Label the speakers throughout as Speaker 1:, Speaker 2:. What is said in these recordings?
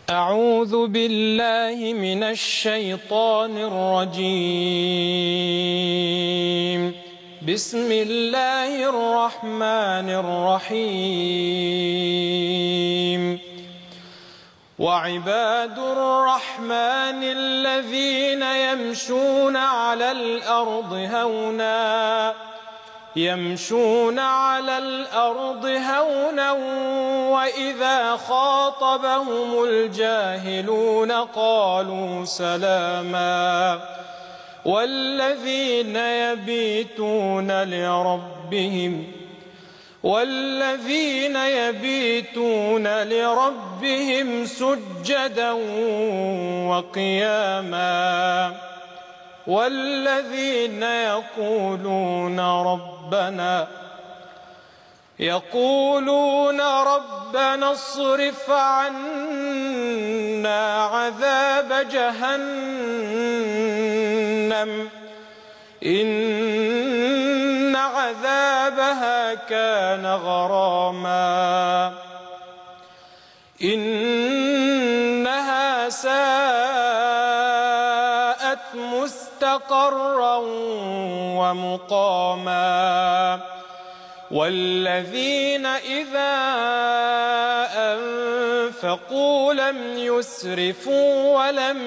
Speaker 1: أعوذ بالله من الشيطان الرجيم. بسم الله الرحمن الرحيم. وعباد الرحمن الذين يمشون على الأرض هونا وإذا خاطبهم الجاهلون قالوا سلاما والذين يبيتون لربهم سجدا وقياما والذين يقولون ربنا اصرف عنا عذاب جهنم إن عذابها كان غراما إنها ساءت مستقرا ومقاما والذين إذا أنفقوا لم يسرفوا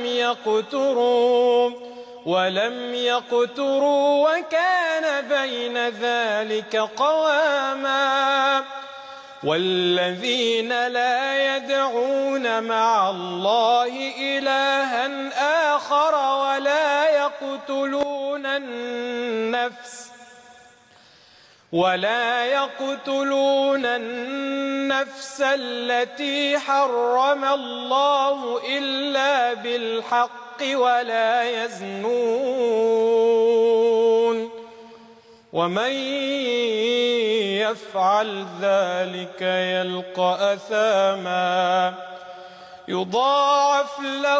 Speaker 1: ولم يقتروا وكان بين ذلك قواما والذين لا يدعون مع الله إلها آخر ولا يقتلون النفس التي حرم الله إلا بالحق ولا يزنون ومن يفعل ذلك يلقى أثاما يضاعف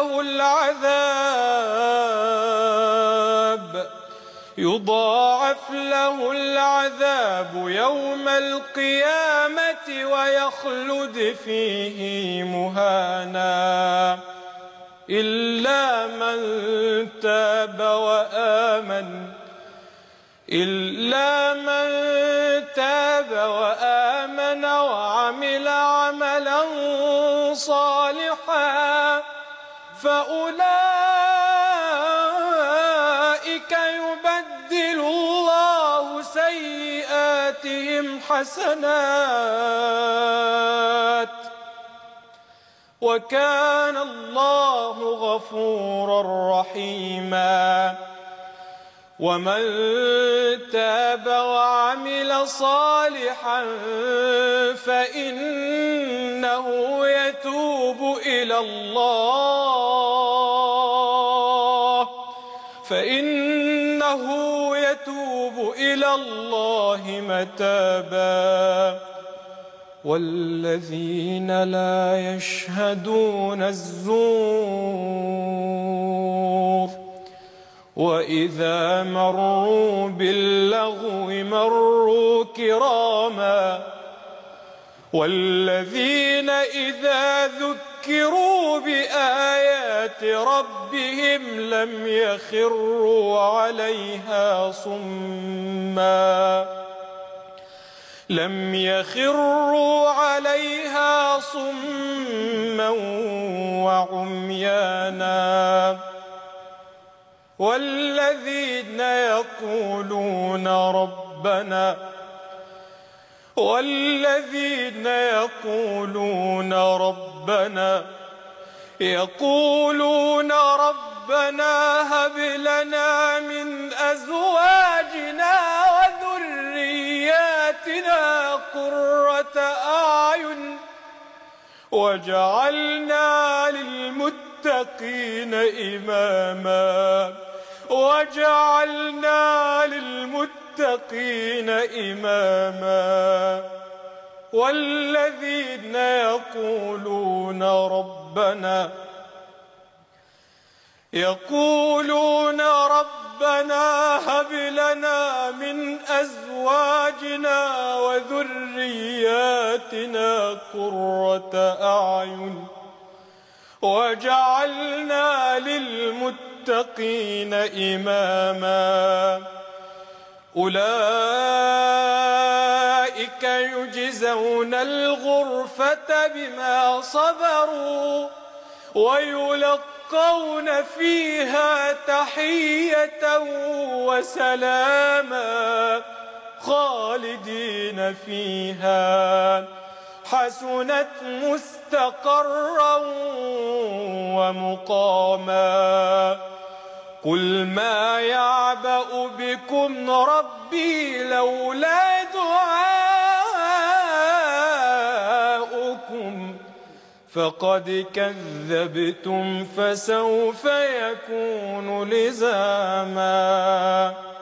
Speaker 1: له العذاب يوم القيامة ويخلد فيه مهانا إلا من تاب وآمن وعمل عملا صالحا فأولئك يبدل الله سيئاتهم حسنات وكان الله غفورا رحيما ومن تاب وعمل صالحا فإنه يتوب إلى الله متابا والذين لا يشهدون الزور وإذا مروا باللغو مروا كراما والذين إذا ذكروا بآيات ربهم لم يخروا عليها صما وعميانا والذين يقولون ربنا هب لنا من أزواجنا وذرياتنا قرة أعين واجعلنا للمتقين إماما والذين يقولون ربنا هب لنا من أزواجنا وذرياتنا قرة أعين وجعلنا للمتقين إماما أولئك يجزون الغرفة بما صبروا ويلقون فيها تحية وسلاما خالدين فيها حسنت مستقرا ومقاما قل ما يعبأ بكم ربي لولا دعاؤكم فقد كذبتم فسوف يكون لزاما.